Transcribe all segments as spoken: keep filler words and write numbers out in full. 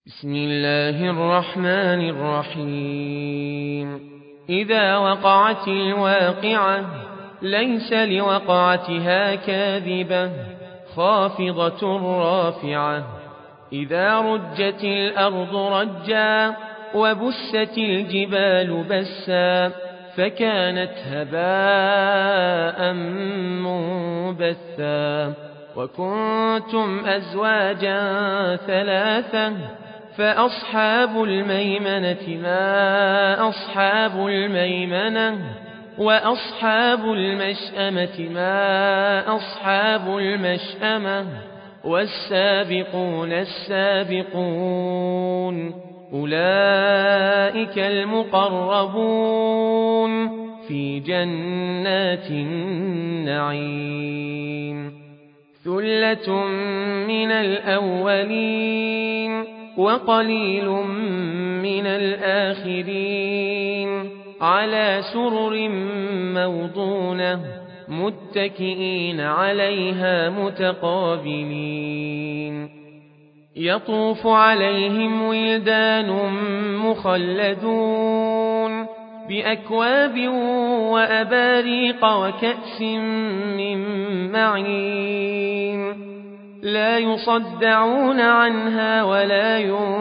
بسم الله الرحمن الرحيم إذا وقعت الواقعة ليس لوقعتها كاذبة خافضة رافعة إذا رجت الأرض رجا وبست الجبال بسا فكانت هباء منبثا وكنتم أزواجا ثلاثة فأصحاب الميمنة ما أصحاب الميمنة وأصحاب المشأمة ما أصحاب المشأمة والسابقون السابقون أولئك المقربون في جنات النعيم ثلة من الأولين وقليل من الآخرين على سرر موضونة متكئين عليها متقابلين يطوف عليهم ولدان مخلدون بأكواب وأباريق وكأس من معين لا يصدعون عنها ولا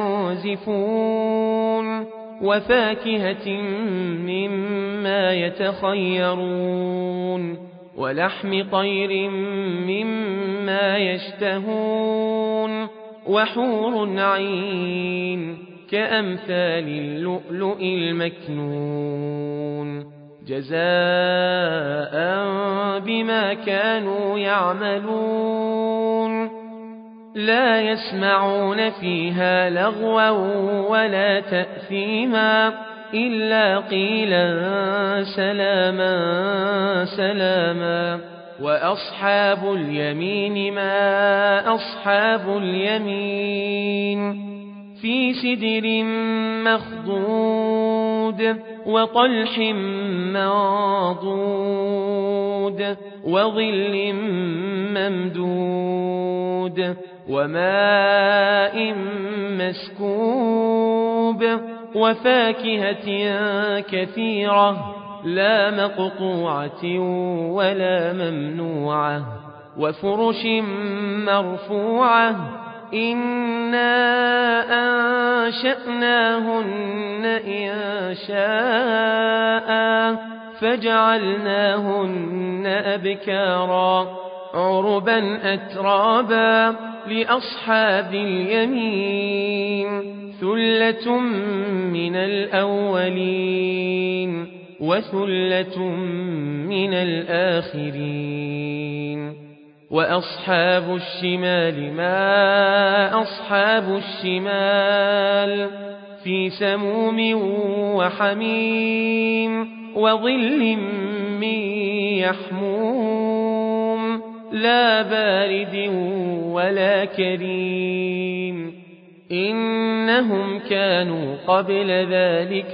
ينزفون وفاكهة مما يتخيرون ولحم طير مما يشتهون وحور عين كأمثال اللؤلؤ المكنون جزاء بما كانوا يعملون لا يسمعون فيها لغوا ولا تأثيما إلا قيلا سلاما سلاما وأصحاب اليمين ما أصحاب اليمين في سدر مخضود وطلح منضود وظل ممدود وماء مسكوب وفاكهة كثيرة لا مقطوعة ولا ممنوعة وفرش مرفوعة إنا أنشأناهن إنشاء فجعلناهن أبكارا عربا أترابا لأصحاب اليمين ثلة من الأولين وثلة من الآخرين وأصحاب الشمال ما أصحاب الشمال في سموم وحميم وظل من يحموم لا بارد ولا كريم إنهم كانوا قبل ذلك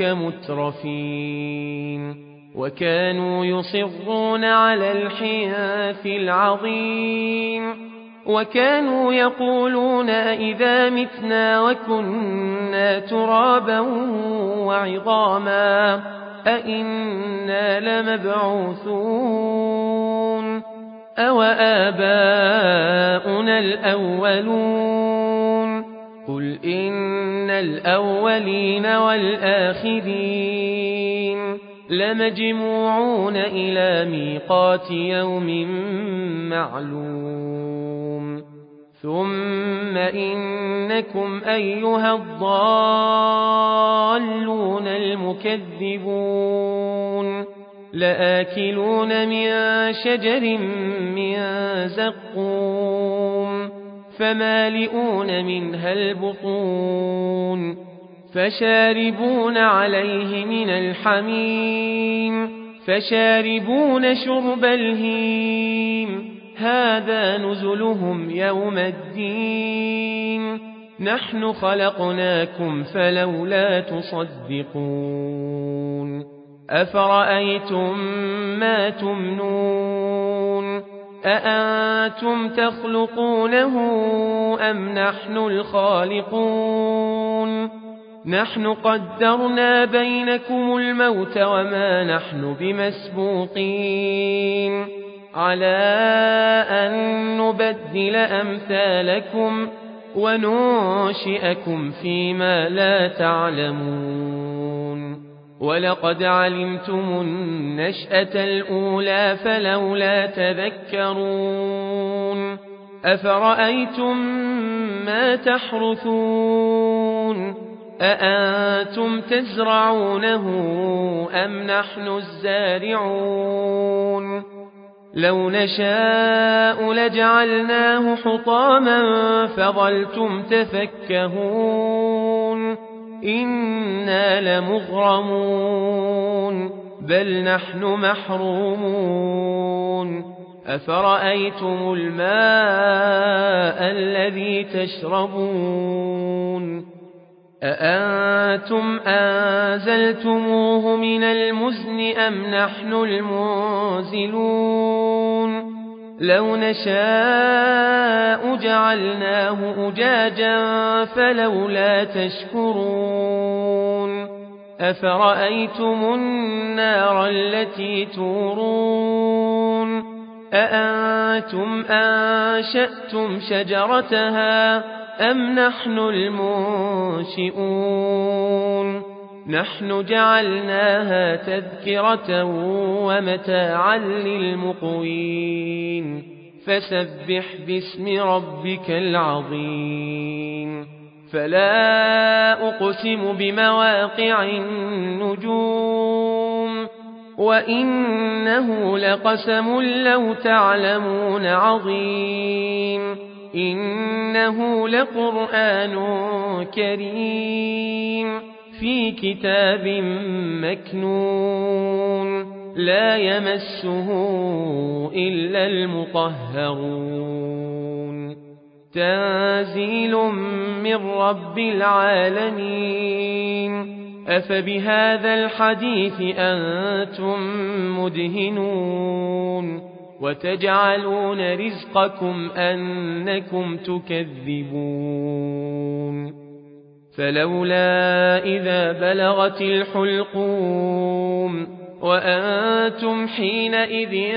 مترفين وكانوا يصرون على الحنث العظيم وكانوا يقولون أئذا متنا وكنا ترابا وعظاما أئنا لمبعوثون أو آباؤنا الأولون قل إن الأولين والآخرين لمجموعون إلى ميقات يوم معلوم ثم إنكم أيها الضالون المكذبون لآكلون من شجر من زقوم فمالئون منها البطون فشاربون عليه من الحميم فشاربون شرب الهيم هذا نزلهم يوم الدين نحن خلقناكم فلولا تصدقون أفرأيتم ما تمنون أأنتم تخلقونه أم نحن الخالقون نحن قدرنا بينكم الموت وما نحن بمسبوقين على أن نبدل أمثالكم وننشئكم فيما لا تعلمون ولقد علمتم النشأة الأولى فلولا تذكرون أفرأيتم ما تحرثون أأنتم تزرعونه أم نحن الزارعون لو نشاء لجعلناه حطاما فظلتم تفكهون إنا لمغرمون بل نحن محرومون أفرأيتم الماء الذي تشربون أأنتم أنزلتموه من المزن أم نحن المنزلون لو نشاء جعلناه أجاجا فلولا تشكرون أفرأيتم النار التي تورون أأنتم أنشأتم شجرتها أم نحن المنشئون نحن جعلناها تذكرة ومتاعا للمقوين فسبح باسم ربك العظيم فلا أقسم بمواقع النجوم وإنه لقسم لو تعلمون عظيم إنه لقرآن كريم في كتاب مكنون لا يمسه إلا المطهرون تنزيل من رب العالمين أفبهذا الحديث أنتم مدهنون وتجعلون رزقكم أنكم تكذبون فلولا إذا بلغت الحلقوم وأنتم حينئذ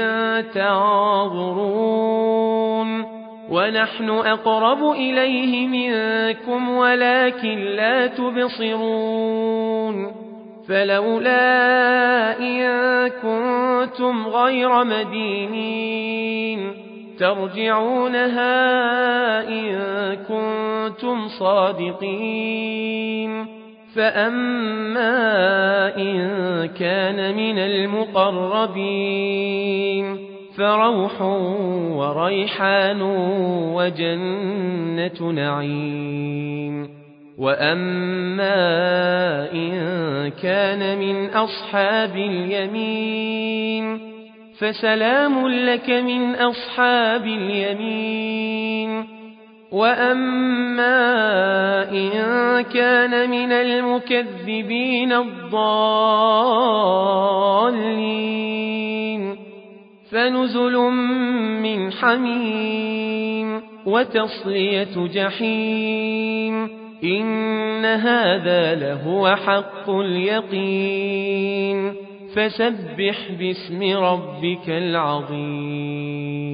تنظرون ونحن أقرب إليه منكم ولكن لا تبصرون فلولا إن كنتم غير مدينين ترجعونها إن كنتم صادقين فأما إن كان من المقربين فروح وريحان وجنة نعيم وأما إن كان من أصحاب اليمين فسلام لك من أصحاب اليمين وأما إن كان من المكذبين الضالين فنزل من حميم وتصلية جحيم إن هذا لهو حق اليقين فسبح باسم ربك العظيم